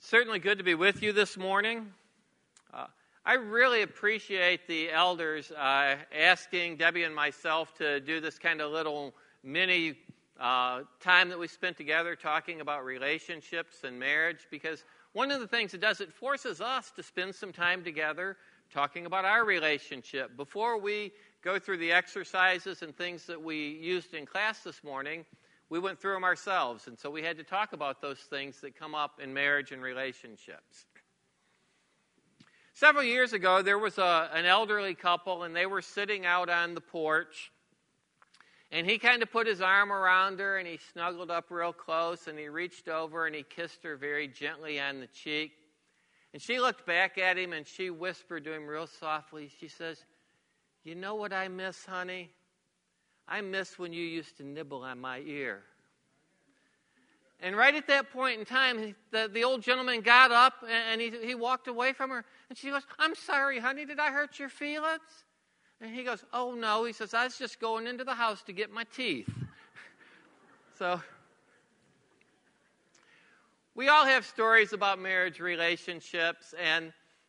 Certainly good to be with you this morning. I really appreciate the elders asking Debbie and myself to do this kind of little mini time that we spent together talking about relationships and marriage, because one of the things it does, it forces us to spend some time together talking about our relationship. Before we go through the exercises and things that we used in class this morning, we went through them ourselves, and so we had to talk about those things that come up in marriage and relationships. Several years ago, there was an elderly couple, and they were sitting out on the porch, and he kind of put his arm around her, and he snuggled up real close, and he reached over, and he kissed her very gently on the cheek. And she looked back at him, and she whispered to him real softly, she says, "You know what I miss, honey? I miss when you used to nibble on my ear." And right at that point in time, the old gentleman got up and he walked away from her. And she goes, "I'm sorry, honey, did I hurt your feelings?" And he goes, "Oh, no." He says, "I was just going into the house to get my teeth." So we all have stories about marriage relationships. And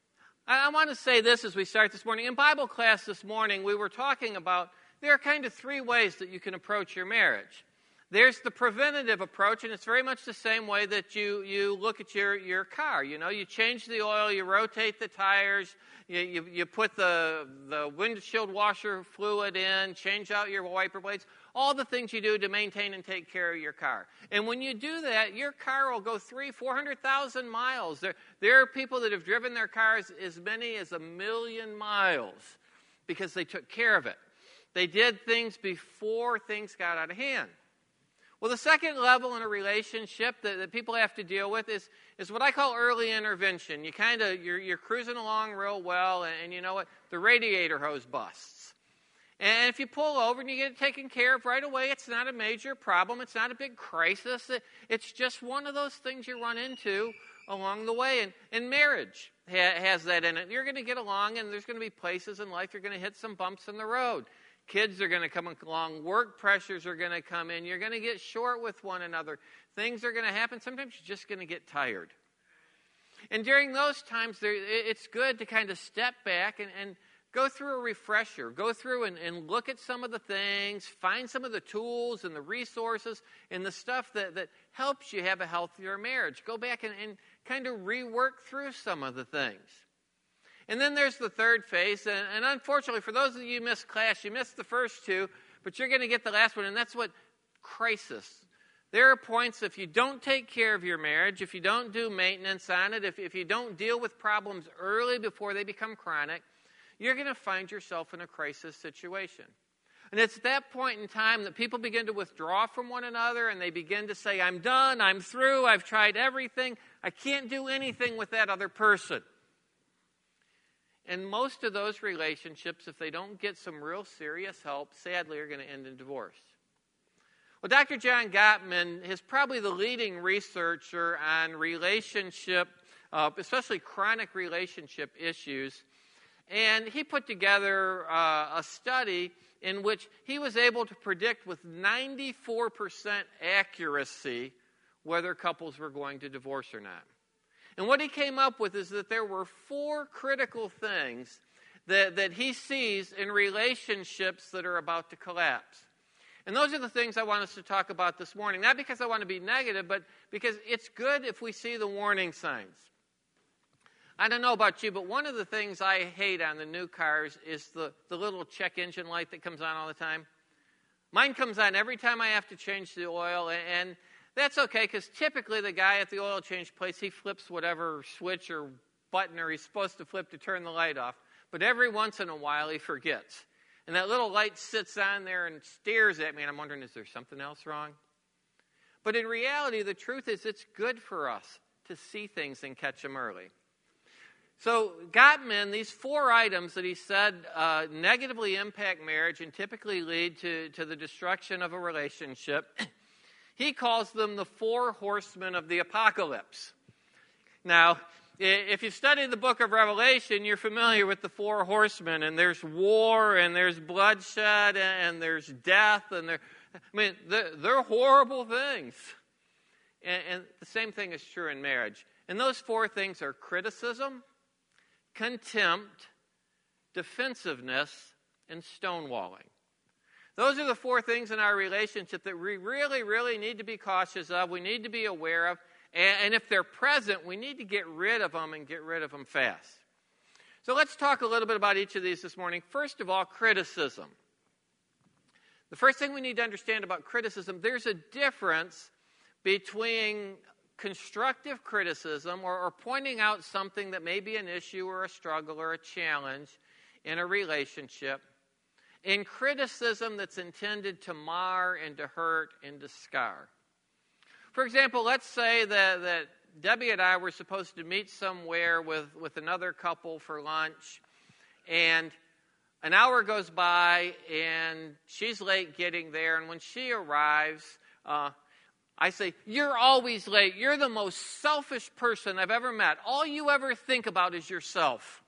I want to say this as we start this morning. In Bible class this morning, we were talking about there are kind of three ways that you can approach your marriage. There's the preventative approach, and it's very much the same way that you look at your car. You know, you change the oil, you rotate the tires, you put the windshield washer fluid in, change out your wiper blades, all the things you do to maintain and take care of your car. And when you do that, your car will go 400,000 miles. There are people that have driven their cars as many as 1,000,000 miles because they took care of it. They did things before things got out of hand. Well, the second level in a relationship that people have to deal with is what I call early intervention. You're cruising along real well, and you know what? The radiator hose busts. And if you pull over and you get it taken care of right away, it's not a major problem. It's not a big crisis. It's just one of those things you run into along the way. And marriage has that in it. You're going to get along, and there's going to be places in life you're going to hit some bumps in the road. Kids are going to come along. Work pressures are going to come in. You're going to get short with one another. Things are going to happen. Sometimes you're just going to get tired. And during those times, it's good to kind of step back and go through a refresher. Go through and look at some of the things. Find some of the tools and the resources and the stuff that helps you have a healthier marriage. Go back and kind of rework through some of the things. And then there's the third phase, and unfortunately, for those of you who missed class, you missed the first two, but you're going to get the last one, and that's what crisis. There are points if you don't take care of your marriage, if you don't do maintenance on it, if you don't deal with problems early before they become chronic, you're going to find yourself in a crisis situation. And it's at that point in time that people begin to withdraw from one another, and they begin to say, "I'm done, I'm through, I've tried everything, I can't do anything with that other person." And most of those relationships, if they don't get some real serious help, sadly are going to end in divorce. Well, Dr. John Gottman is probably the leading researcher on relationship, especially chronic relationship issues. And he put together a study in which he was able to predict with 94% accuracy whether couples were going to divorce or not. And what he came up with is that there were 4 critical things that he sees in relationships that are about to collapse. And those are the things I want us to talk about this morning. Not because I want to be negative, but because it's good if we see the warning signs. I don't know about you, but one of the things I hate on the new cars is the little check engine light that comes on all the time. Mine comes on every time I have to change the oil, and that's okay, because typically the guy at the oil change place, he flips whatever switch or button or he's supposed to flip to turn the light off. But every once in a while he forgets. And that little light sits on there and stares at me, and I'm wondering, is there something else wrong? But in reality, the truth is it's good for us to see things and catch them early. So Gottman, these 4 items that he said negatively impact marriage and typically lead to the destruction of a relationship, he calls them the 4 horsemen of the apocalypse. Now, if you've studied the book of Revelation, you're familiar with the 4 horsemen, and there's war, and there's bloodshed, and there's death, and they're horrible things. And the same thing is true in marriage. And those four things are criticism, contempt, defensiveness, and stonewalling. Those are the four things in our relationship that we really, really need to be cautious of. We need to be aware of. And if they're present, we need to get rid of them and get rid of them fast. So let's talk a little bit about each of these this morning. First of all, criticism. The first thing we need to understand about criticism, there's a difference between constructive criticism or pointing out something that may be an issue or a struggle or a challenge in a relationship, in criticism that's intended to mar and to hurt and to scar. For example, let's say that Debbie and I were supposed to meet somewhere with another couple for lunch, and an hour goes by, and she's late getting there, and when she arrives, I say, "You're always late. You're the most selfish person I've ever met. All you ever think about is yourself."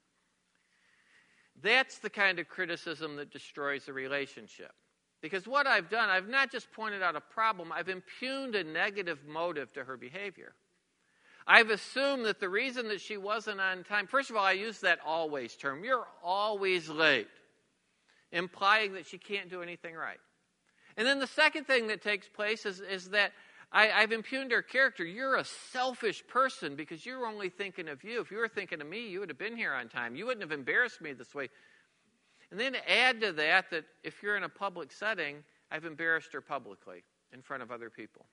That's the kind of criticism that destroys a relationship. Because what I've done, I've not just pointed out a problem, I've impugned a negative motive to her behavior. I've assumed that the reason that she wasn't on time, first of all, I use that always term. You're always late, implying that she can't do anything right. And then the second thing that takes place is that I've impugned her character. You're a selfish person because you're only thinking of you. If you were thinking of me, you would have been here on time. You wouldn't have embarrassed me this way. And then add to that if you're in a public setting, I've embarrassed her publicly in front of other people.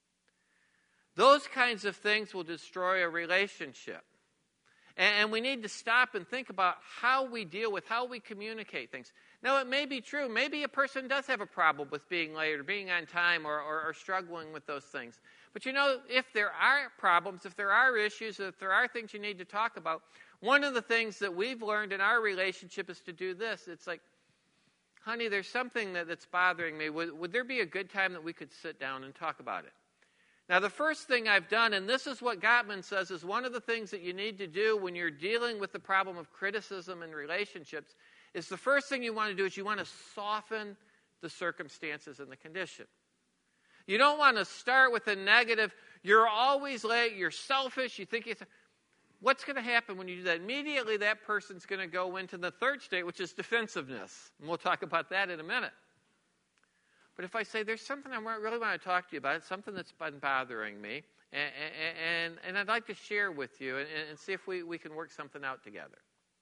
Those kinds of things will destroy a relationship. And we need to stop and think about how we deal with, how we communicate things. Now, it may be true. Maybe a person does have a problem with being late or being on time or struggling with those things. But if there are problems, if there are issues, if there are things you need to talk about, one of the things that we've learned in our relationship is to do this. It's like, honey, there's something that's bothering me. Would there be a good time that we could sit down and talk about it? Now, the first thing I've done, and this is what Gottman says, is one of the things that you need to do when you're dealing with the problem of criticism in relationships, is the first thing you want to do is you want to soften the circumstances and the condition. You don't want to start with a negative, you're always late, you're selfish, you think it's... What's going to happen when you do that? Immediately that person's going to go into the third state, which is defensiveness. And we'll talk about that in a minute. But if I say, there's something I really want to talk to you about, it's something that's been bothering me, and I'd like to share with you and see if we can work something out together.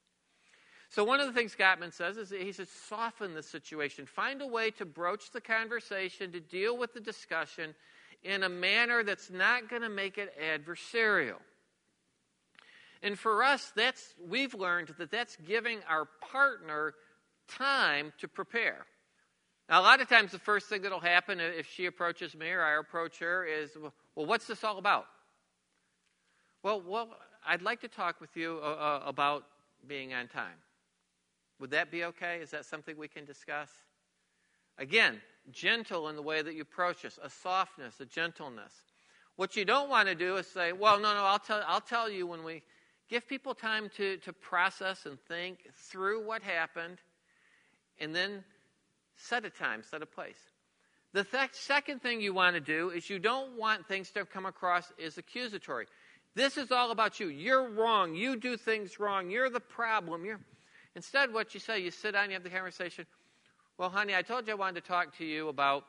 So one of the things Gottman says is he says, soften the situation. Find a way to broach the conversation, to deal with the discussion in a manner that's not going to make it adversarial. And for us, we've learned that's giving our partner time to prepare. Now, a lot of times the first thing that will happen if she approaches me or I approach her is, well, what's this all about? Well, I'd like to talk with you about being on time. Would that be okay? Is that something we can discuss? Again, gentle in the way that you approach us, a softness, a gentleness. What you don't want to do is say, well, no, I'll tell you when we give people time to process and think through what happened, and then set a time, set a place. The second thing you want to do is you don't want things to come across as accusatory. This is all about you. You're wrong. You do things wrong. You're the problem. Instead, what you say, you sit down, you have the conversation. Well, honey, I told you I wanted to talk to you about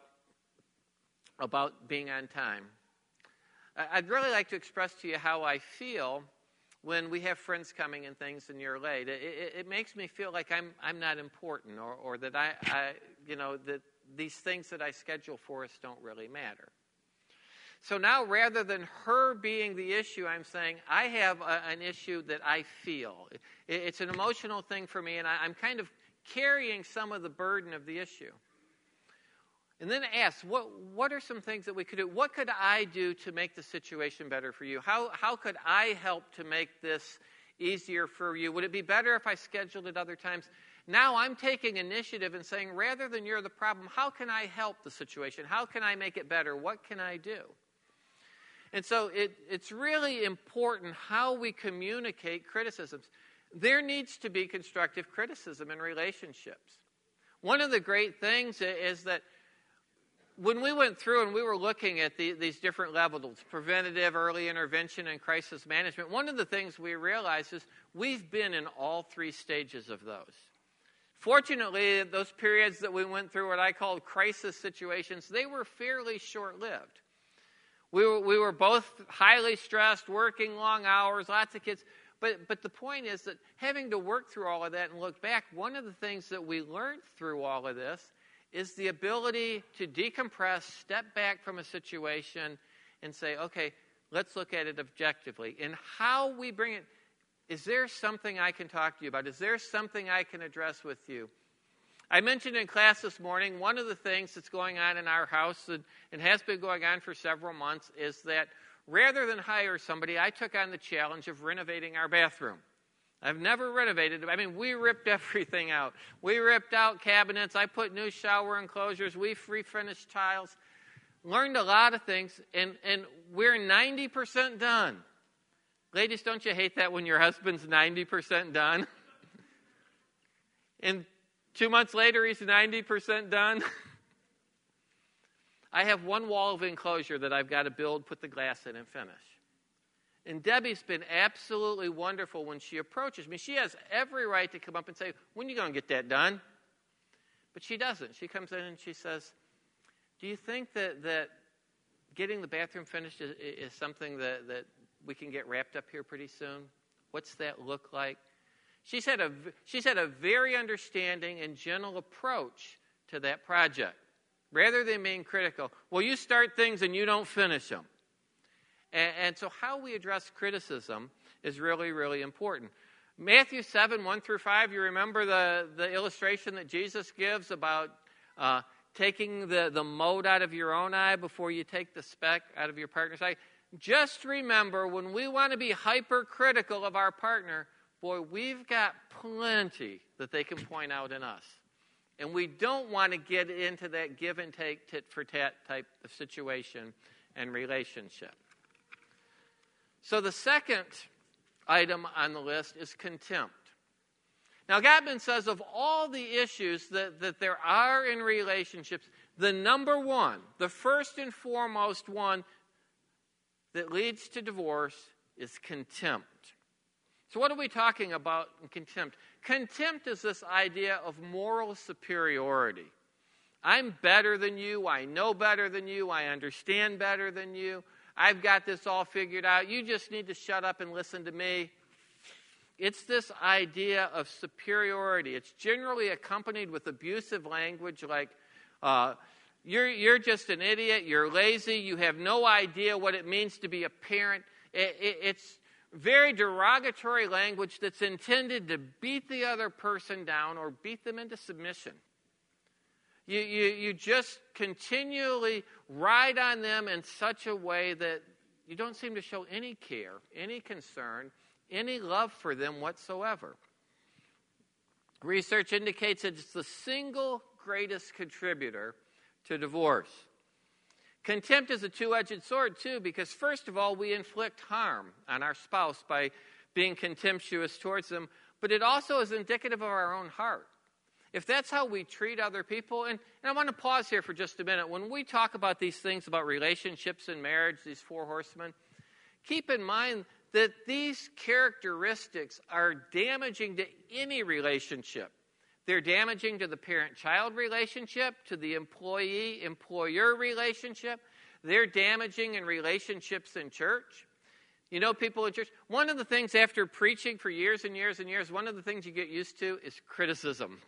being on time. I'd really like to express to you how I feel when we have friends coming and things and you're late. It makes me feel like I'm not important or that that these things that I schedule for us don't really matter. So now, rather than her being the issue, I'm saying I have an issue that I feel. It's an emotional thing for me, and I'm kind of carrying some of the burden of the issue. And then ask, what are some things that we could do? What could I do to make the situation better for you? How could I help to make this easier for you? Would it be better if I scheduled it other times? Now I'm taking initiative and saying, rather than you're the problem, how can I help the situation? How can I make it better? What can I do? And so it's really important how we communicate criticisms. There needs to be constructive criticism in relationships. One of the great things is that when we went through and we were looking at these different levels, preventative, early intervention, and crisis management, one of the things we realized is we've been in all three stages of those. Fortunately, those periods that we went through, what I called crisis situations, they were fairly short-lived. We were both highly stressed, working long hours, lots of kids. But the point is that having to work through all of that and look back, one of the things that we learned through all of this is the ability to decompress, step back from a situation, and say, okay, let's look at it objectively. And how we bring it, is there something I can talk to you about? Is there something I can address with you? I mentioned in class this morning, one of the things that's going on in our house, and has been going on for several months, is that rather than hire somebody, I took on the challenge of renovating our bathroom. I've never renovated it. I mean, we ripped everything out. We ripped out cabinets. I put new shower enclosures. We refinished tiles. Learned a lot of things, and we're 90% done. Ladies, don't you hate that when your husband's 90% done? And 2 months later, he's 90% done. I have one wall of enclosure that I've got to build, put the glass in, and finish. And Debbie's been absolutely wonderful when she approaches me. She has every right to come up and say, when are you going to get that done? But she doesn't. She comes in and she says, do you think that getting the bathroom finished is something that we can get wrapped up here pretty soon? What's that look like? She's had a very understanding and gentle approach to that project. Rather than being critical, well, you start things and you don't finish them. And so how we address criticism is really, really important. Matthew 7, 1 through 5, you remember the illustration that Jesus gives about taking the mote out of your own eye before you take the speck out of your partner's eye. Just remember, when we want to be hypercritical of our partner, boy, we've got plenty that they can point out in us. And we don't want to get into that give and take, tit for tat type of situation and relationship. So the second item on the list is contempt. Now, Gottman says of all the issues that there are in relationships, the number one, the first and foremost one that leads to divorce is contempt. So what are we talking about in contempt? Contempt is this idea of moral superiority. I'm better than you. I know better than you. I understand better than you. I've got this all figured out. You just need to shut up and listen to me. It's this idea of superiority. It's generally accompanied with abusive language like, you're just an idiot, you're lazy, you have no idea what it means to be a parent. It's very derogatory language that's intended to beat the other person down or beat them into submission. You just continually ride on them in such a way that you don't seem to show any care, any concern, any love for them whatsoever. Research indicates that it's the single greatest contributor to divorce. Contempt is a two-edged sword, too, because first of all, we inflict harm on our spouse by being contemptuous towards them, but it also is indicative of our own heart. If that's how we treat other people, and I want to pause here for just a minute. When we talk about these things about relationships and marriage, these four horsemen, keep in mind that these characteristics are damaging to any relationship. They're damaging to the parent-child relationship, to the employee-employer relationship. They're damaging in relationships in church. You know, people in church, one of the things after preaching for years and years and years, one of the things you get used to is criticism.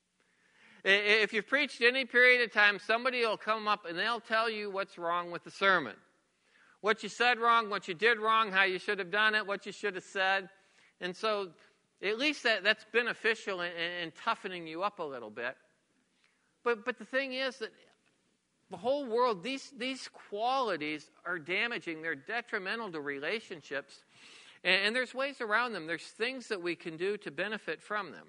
If you've preached any period of time, somebody will come up and they'll tell you what's wrong with the sermon. What you said wrong, what you did wrong, how you should have done it, what you should have said. And so at least that's beneficial in toughening you up a little bit. But the thing is that the whole world, these qualities are damaging. They're detrimental to relationships. And there's ways around them. There's things that we can do to benefit from them.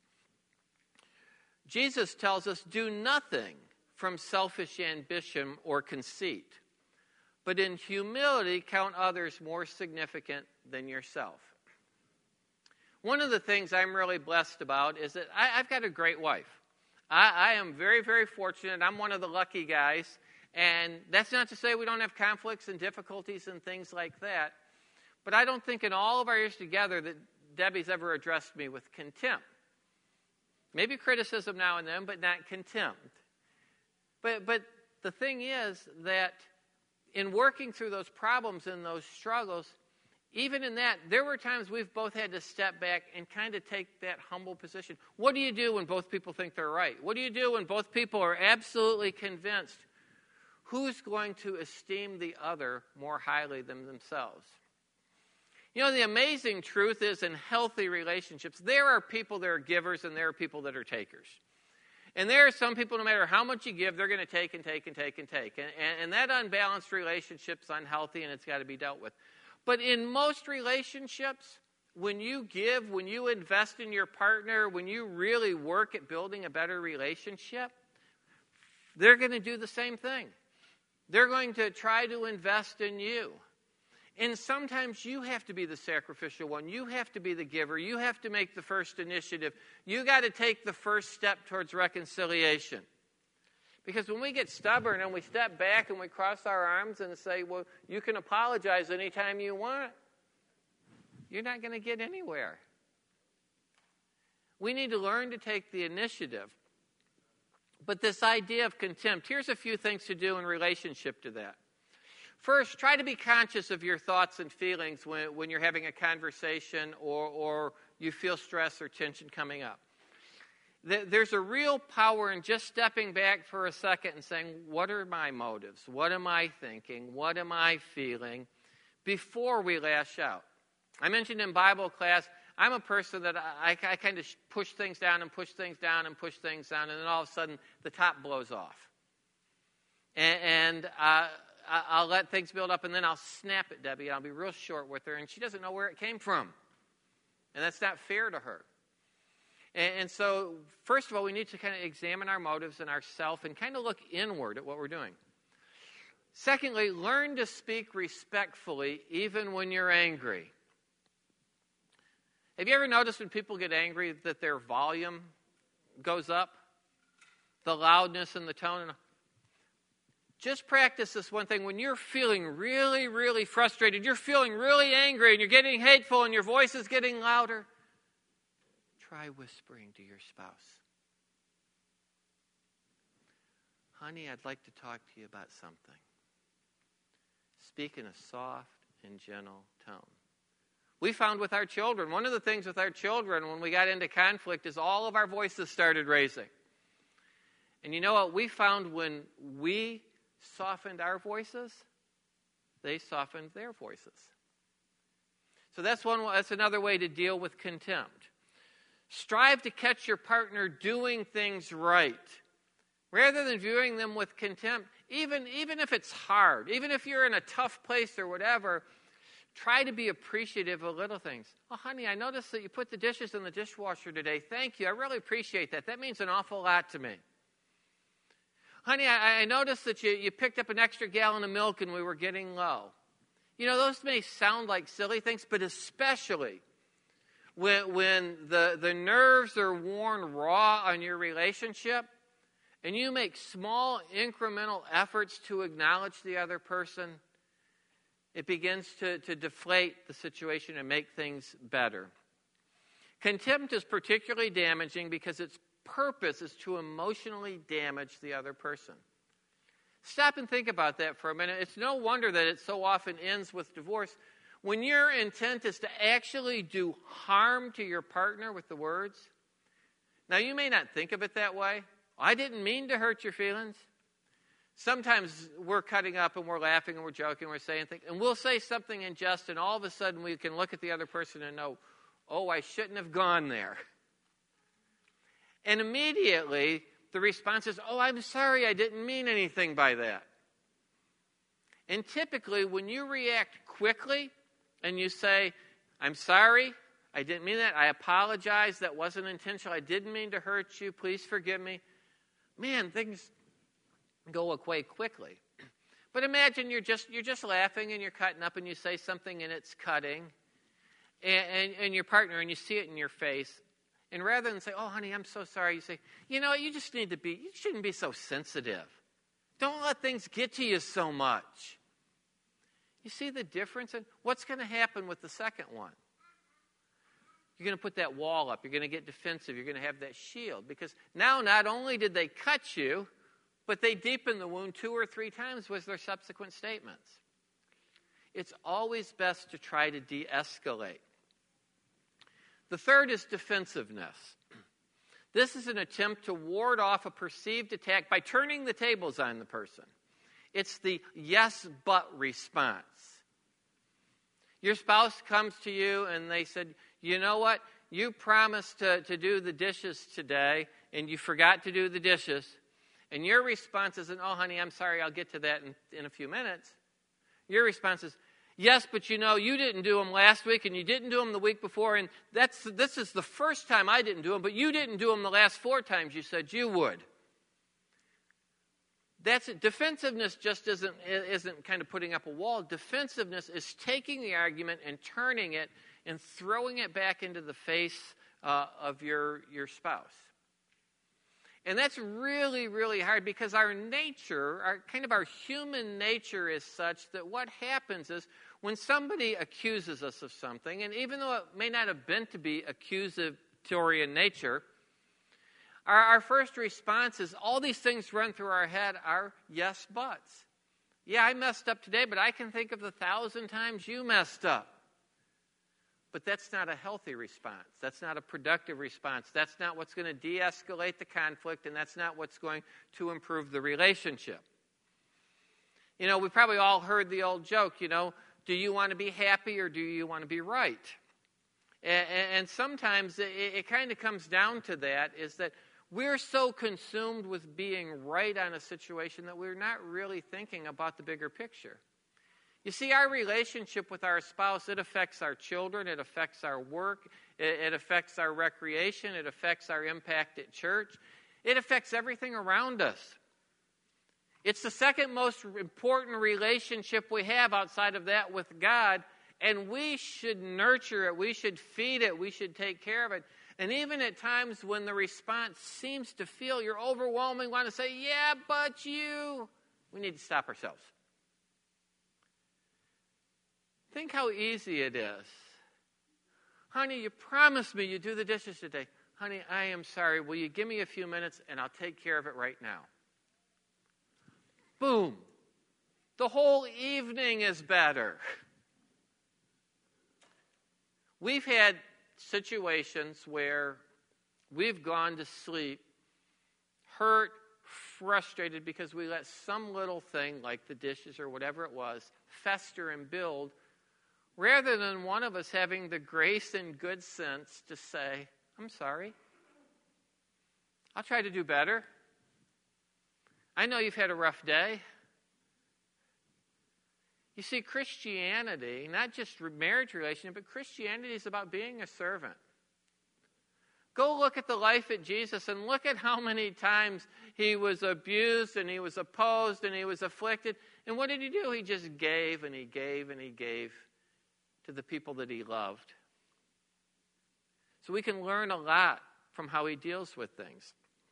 Jesus tells us, do nothing from selfish ambition or conceit, but in humility count others more significant than yourself. One of the things I'm really blessed about is that I've got a great wife. I am very, very fortunate. I'm one of the lucky guys. And that's not to say we don't have conflicts and difficulties and things like that. But I don't think in all of our years together that Debbie's ever addressed me with contempt. Maybe criticism now and then, but not contempt. But the thing is that in working through those problems and those struggles, even in that, there were times we've both had to step back and kind of take that humble position. What do you do when both people think they're right? What do you do when both people are absolutely convinced? Who's going to esteem the other more highly than themselves? You know, the amazing truth is in healthy relationships, there are people that are givers and there are people that are takers. And there are some people, no matter how much you give, they're going to take and take and take and take. And that unbalanced relationship's unhealthy and it's got to be dealt with. But in most relationships, when you give, when you invest in your partner, when you really work at building a better relationship, they're going to do the same thing. They're going to try to invest in you. And sometimes you have to be the sacrificial one. You have to be the giver. You have to make the first initiative. You got to take the first step towards reconciliation. Because when we get stubborn and we step back and we cross our arms and say, well, you can apologize anytime you want, you're not going to get anywhere. We need to learn to take the initiative. But this idea of contempt, here's a few things to do in relationship to that. First, try to be conscious of your thoughts and feelings when you're having a conversation or you feel stress or tension coming up. There's a real power in just stepping back for a second and saying, what are my motives? What am I thinking? What am I feeling? Before we lash out. I mentioned in Bible class, I'm a person that I kind of push things down and push things down and push things down, and then all of a sudden the top blows off. And I'll let things build up, and then I'll snap at Debbie, and I'll be real short with her, and she doesn't know where it came from. And that's not fair to her. And so, first of all, we need to kind of examine our motives and ourself and kind of look inward at what we're doing. Secondly, learn to speak respectfully even when you're angry. Have you ever noticed when people get angry that their volume goes up? The loudness and the tone? Just practice this one thing. When you're feeling really, really frustrated, you're feeling really angry, and you're getting hateful, and your voice is getting louder, try whispering to your spouse. Honey, I'd like to talk to you about something. Speak in a soft and gentle tone. We found with our children, one of the things with our children when we got into conflict is all of our voices started raising. And you know what? We found when we softened our voices, they softened their voices. So that's another way to deal with contempt. Strive to catch your partner doing things right. Rather than viewing them with contempt, even if it's hard, even if you're in a tough place or whatever, try to be appreciative of little things. Oh, honey, I noticed that you put the dishes in the dishwasher today. Thank you. I really appreciate that. That means an awful lot to me. Honey, I noticed that you picked up an extra gallon of milk and we were getting low. You know, those may sound like silly things, but especially when the nerves are worn raw on your relationship and you make small incremental efforts to acknowledge the other person, it begins to deflate the situation and make things better. Contempt is particularly damaging because its purpose is to emotionally damage the other person. Stop and think about that for a minute. It's no wonder that it so often ends with divorce. When your intent is to actually do harm to your partner with the words, now you may not think of it that way. I didn't mean to hurt your feelings. Sometimes we're cutting up and we're laughing and we're joking, we're saying things, and we'll say something in jest, and all of a sudden we can look at the other person and know, oh, I shouldn't have gone there. And immediately the response is, oh, I'm sorry, I didn't mean anything by that. And typically when you react quickly and you say, I'm sorry, I didn't mean that, I apologize, that wasn't intentional, I didn't mean to hurt you, please forgive me, man, things go away quickly. But imagine you're just laughing and you're cutting up and you say something and it's cutting, and your partner, and you see it in your face, and rather than say, oh honey, I'm so sorry, you say, you know what, you shouldn't be so sensitive. Don't let things get to you so much. You see the difference? And what's going to happen with the second one? You're going to put that wall up. You're going to get defensive. You're going to have that shield. Because now not only did they cut you, but they deepened the wound 2 or 3 times with their subsequent statements. It's always best to try to de-escalate. The third is defensiveness. This is an attempt to ward off a perceived attack by turning the tables on the person. It's the yes, but response. Your spouse comes to you and they said, you know what? You promised to do the dishes today and you forgot to do the dishes. And your response isn't, oh, honey, I'm sorry, I'll get to that in a few minutes. Your response is, yes, but you know, you didn't do them last week and you didn't do them the week before. And this is the first time I didn't do them, but you didn't do them the last 4 times you said you would. That's it. Defensiveness just isn't kind of putting up a wall. Defensiveness is taking the argument and turning it and throwing it back into the face of your spouse. And that's really, really hard because our nature, our human nature is such that what happens is when somebody accuses us of something, and even though it may not have been to be accusatory in nature, our first response is all these things run through our head are yes, buts. Yeah, I messed up today, but I can think of the 1,000 times you messed up. But that's not a healthy response. That's not a productive response. That's not what's going to de-escalate the conflict, and that's not what's going to improve the relationship. You know, we probably all heard the old joke, you know, do you want to be happy or do you want to be right? And sometimes it kind of comes down to that, is that we're so consumed with being right on a situation that we're not really thinking about the bigger picture. You see, our relationship with our spouse, it affects our children, it affects our work, it affects our recreation, it affects our impact at church. It affects everything around us. It's the second most important relationship we have outside of that with God, and we should nurture it, we should feed it, we should take care of it. And even at times when the response seems to feel you're overwhelming, want to say, yeah, but you, we need to stop ourselves. Think how easy it is. Honey, you promised me you'd do the dishes today. Honey, I am sorry. Will you give me a few minutes and I'll take care of it right now? Boom. The whole evening is better. We've had situations where we've gone to sleep hurt, frustrated because we let some little thing like the dishes or whatever it was fester and build, rather than one of us having the grace and good sense to say, I'm sorry. I'll try to do better. I know you've had a rough day. You see, Christianity, not just marriage relationship, but Christianity is about being a servant. Go look at the life of Jesus and look at how many times he was abused and he was opposed and he was afflicted. And what did he do? He just gave and he gave and he gave to the people that he loved. So we can learn a lot from how he deals with things.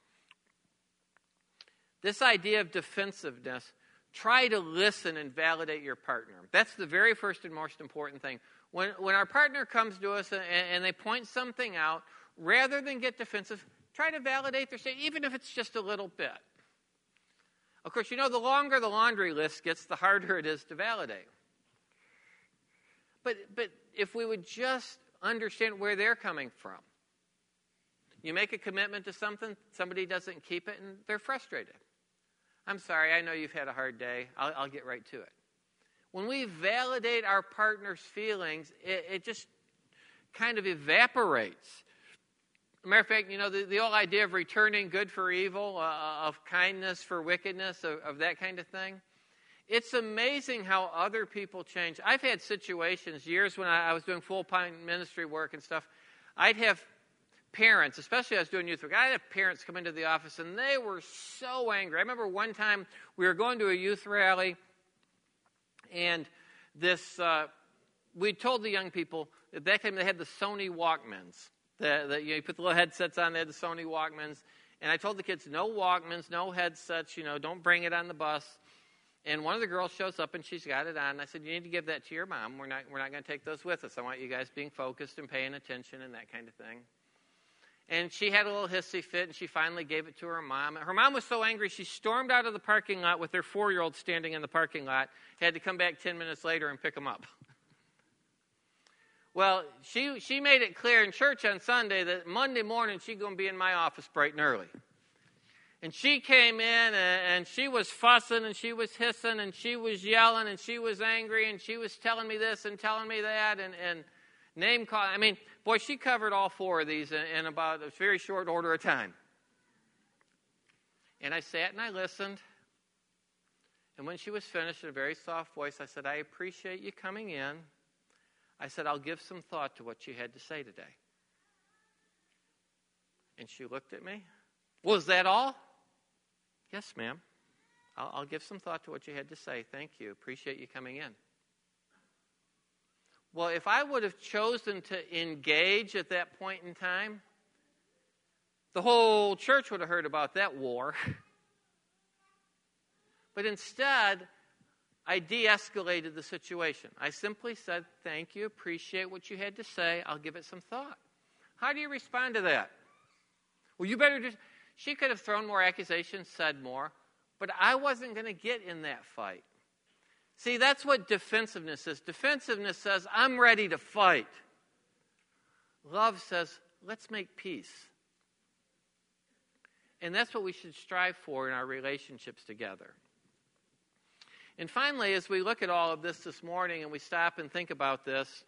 This idea of defensiveness, try to listen and validate your partner. That's the very first and most important thing. When our partner comes to us and they point something out, rather than get defensive, try to validate their statement, even if it's just a little bit. Of course, you know, the longer the laundry list gets, the harder it is to validate. But if we would just understand where they're coming from. You make a commitment to something, somebody doesn't keep it, and they're frustrated. I'm sorry, I know you've had a hard day. I'll get right to it. When we validate our partner's feelings, it just kind of evaporates. As a matter of fact, you know, the old idea of returning good for evil, of kindness for wickedness, of that kind of thing. It's amazing how other people change. I've had situations, years when I was doing full-time ministry work and stuff, I'd have parents, especially I was doing youth work, I'd have parents come into the office and they were so angry. I remember one time we were going to a youth rally and we told the young people, that time they had the Sony Walkmans. You put the little headsets on, they had the Sony Walkmans. And I told the kids, no Walkmans, no headsets, don't bring it on the bus. And one of the girls shows up and she's got it on. I said, you need to give that to your mom. We're not going to take those with us. I want you guys being focused and paying attention and that kind of thing. And she had a little hissy fit, and she finally gave it to her mom. Her mom was so angry, she stormed out of the parking lot with her 4-year-old standing in the parking lot, had to come back 10 minutes later and pick them up. Well, she made it clear in church on Sunday that Monday morning she's going to be in my office bright and early. And she came in, and she was fussing, and she was hissing, and she was yelling, and she was angry, and she was telling me this and telling me that, and name calling. I mean, boy, she covered all 4 of these in about a very short order of time. And I sat and I listened. And when she was finished in a very soft voice, I said, I appreciate you coming in. I said, I'll give some thought to what you had to say today. And she looked at me. Well, is that all? Yes, ma'am. I'll give some thought to what you had to say. Thank you. Appreciate you coming in. Well, if I would have chosen to engage at that point in time, the whole church would have heard about that war. But instead, I de-escalated the situation. I simply said, thank you, appreciate what you had to say, I'll give it some thought. How do you respond to that? Well, you better just... She could have thrown more accusations, said more, but I wasn't going to get in that fight. See, that's what defensiveness is. Defensiveness says, I'm ready to fight. Love says, let's make peace. And that's what we should strive for in our relationships together. And finally, as we look at all of this morning and we stop and think about this,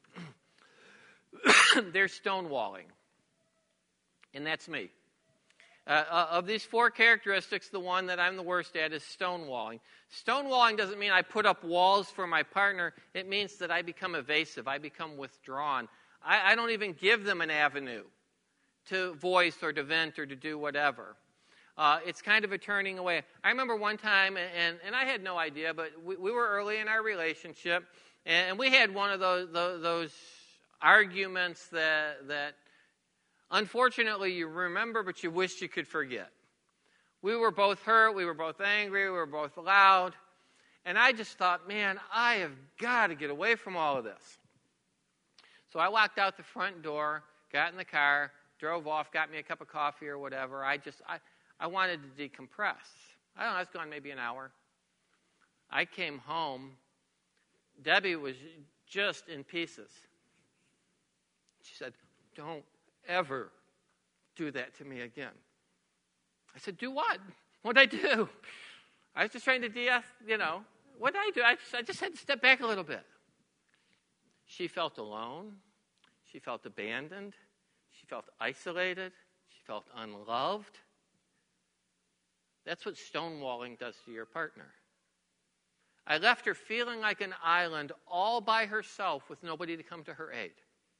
there's stonewalling. And that's me. Of these 4 characteristics, the one that I'm the worst at is stonewalling. Stonewalling doesn't mean I put up walls for my partner. It means that I become evasive. I become withdrawn. I don't even give them an avenue to voice or to vent or to do whatever. It's kind of a turning away. I remember one time, and I had no idea, but we were early in our relationship, and we had one of those arguments that unfortunately, you remember, but you wish you could forget. We were both hurt. We were both angry. We were both loud. And I just thought, man, I have got to get away from all of this. So I walked out the front door, got in the car, drove off, got me a cup of coffee or whatever. I wanted to decompress. I don't know, I was gone maybe an hour. I came home. Debbie was just in pieces. She said, don't ever do that to me again. I said, do what? What did I do? I was just trying to what did I do? I just had to step back a little bit. She felt alone. She felt abandoned. She felt isolated. She felt unloved. That's what stonewalling does to your partner. I left her feeling like an island all by herself with nobody to come to her aid.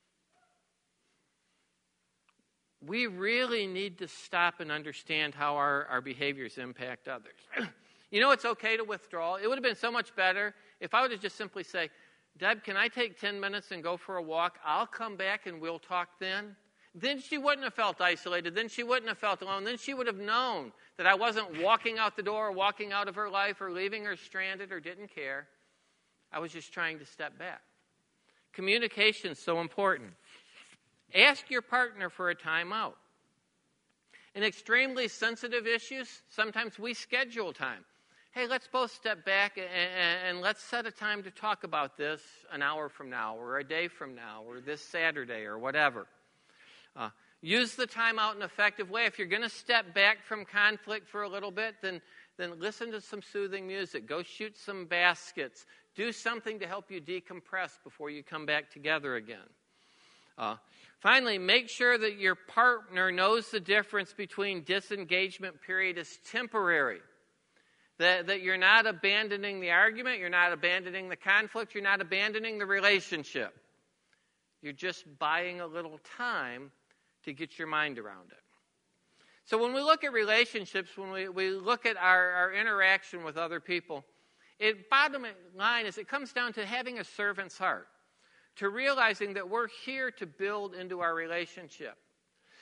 We really need to stop and understand how our behaviors impact others. It's okay to withdraw. It would have been so much better if I would have just simply say, Deb, can I take 10 minutes and go for a walk? I'll come back and we'll talk then. Then she wouldn't have felt isolated. Then she wouldn't have felt alone. Then she would have known that I wasn't walking out the door or walking out of her life or leaving her stranded or didn't care. I was just trying to step back. Communication is so important. Ask your partner for a timeout. In extremely sensitive issues, sometimes we schedule time. Hey, let's both step back and let's set a time to talk about this an hour from now or a day from now or this Saturday or whatever. Use the time out in an effective way. If you're going to step back from conflict for a little bit, then listen to some soothing music. Go shoot some baskets. Do something to help you decompress before you come back together again. Finally, make sure that your partner knows the difference between disengagement period is temporary. That you're not abandoning the argument, you're not abandoning the conflict, you're not abandoning the relationship. You're just buying a little time to get your mind around it. So when we look at relationships, when we look at our interaction with other people, bottom line is it comes down to having a servant's heart, to realizing that we're here to build into our relationship.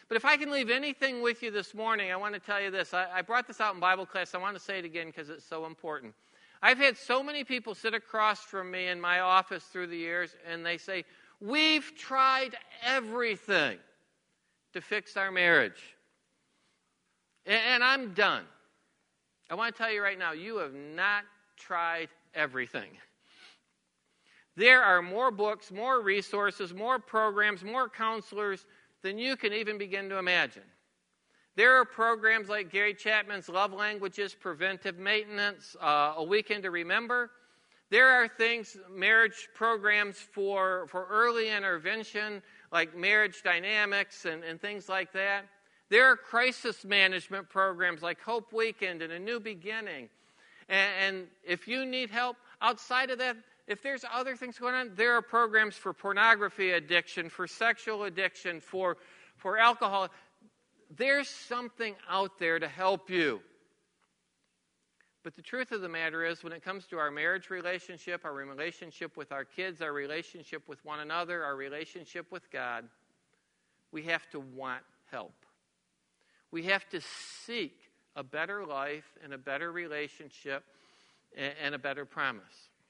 But if I can leave anything with you this morning, I want to tell you this. I brought this out in Bible class. I want to say it again because it's so important. I've had so many people sit across from me in my office through the years, and they say, we've tried everything to fix our marriage. And I'm done. I want to tell you right now, you have not tried everything. There are more books, more resources, more programs, more counselors than you can even begin to imagine. There are programs like Gary Chapman's Love Languages, Preventive Maintenance, A Weekend to Remember. There are things, marriage programs for early intervention, like Marriage Dynamics and things like that. There are crisis management programs like Hope Weekend and A New Beginning. And if you need help outside of that, if there's other things going on, there are programs for pornography addiction, for sexual addiction, for alcohol. There's something out there to help you. But the truth of the matter is, when it comes to our marriage relationship, our relationship with our kids, our relationship with one another, our relationship with God, we have to want help. We have to seek a better life and a better relationship and a better promise.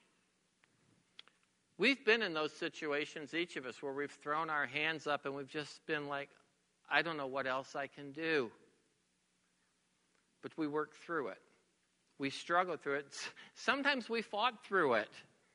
We've been in those situations, each of us, where we've thrown our hands up and we've just been like, I don't know what else I can do. But we worked through it. We struggled through it. Sometimes we fought through it.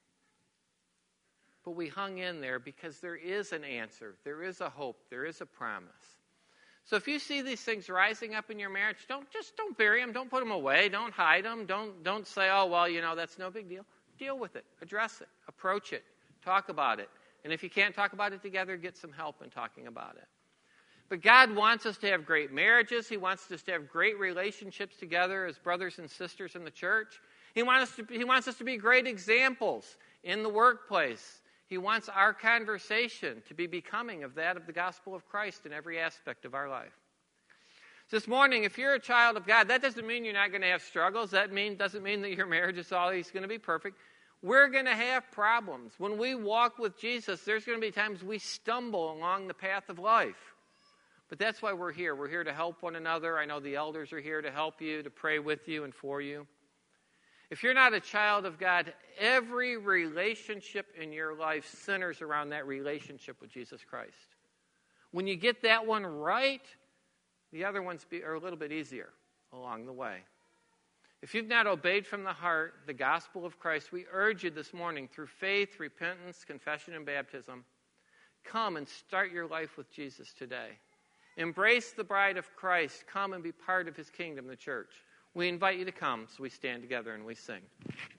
But we hung in there because there is an answer. There is a hope. There is a promise. So if you see these things rising up in your marriage, don't bury them. Don't put them away. Don't hide them. Don't say, oh, well, that's no big deal. Deal with it. Address it. Approach it. Talk about it. And if you can't talk about it together, get some help in talking about it. But God wants us to have great marriages. He wants us to have great relationships together as brothers and sisters in the church. He wants us to be great examples in the workplace. He wants our conversation to be becoming of that of the gospel of Christ in every aspect of our life. This morning, if you're a child of God, that doesn't mean you're not going to have struggles. That doesn't mean that your marriage is always going to be perfect. We're going to have problems. When we walk with Jesus, there's going to be times we stumble along the path of life. But that's why we're here. We're here to help one another. I know the elders are here to help you, to pray with you and for you. If you're not a child of God, every relationship in your life centers around that relationship with Jesus Christ. When you get that one right, the other ones are a little bit easier along the way. If you've not obeyed from the heart the gospel of Christ, we urge you this morning through faith, repentance, confession, and baptism, come and start your life with Jesus today. Embrace the bride of Christ. Come and be part of his kingdom, the church. We invite you to come, so we stand together and we sing.